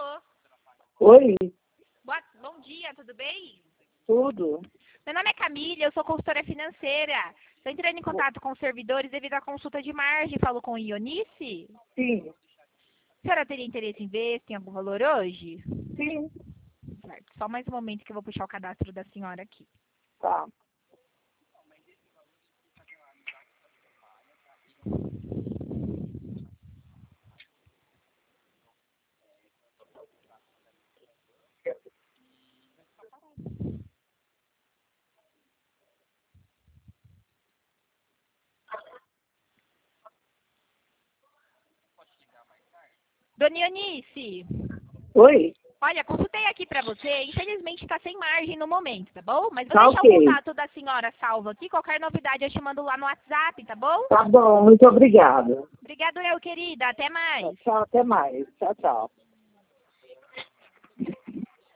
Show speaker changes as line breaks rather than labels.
Alô?
Oi,
Bom dia, tudo bem?
tudo.
Meu nome é Camila, eu sou consultora financeira. Estou entrando em contato com os servidores devido à consulta de margem. Falo com Ionice.
Sim,
A senhora teria interesse em ver se tem algum valor hoje?
sim,
Certo. Só mais um momento que eu vou puxar o cadastro da senhora aqui.
tá.
Dona Ionice,
Oi,
olha, consultei aqui pra você. Infelizmente está sem margem no momento, tá bom? Mas vou
tá
deixar o
ok.
contato da senhora salvo aqui. Qualquer novidade eu te mando lá no WhatsApp, tá bom?
Tá bom, muito obrigada.
Obrigado eu, querida. Até mais.
Tchau, até mais. Tchau, tchau.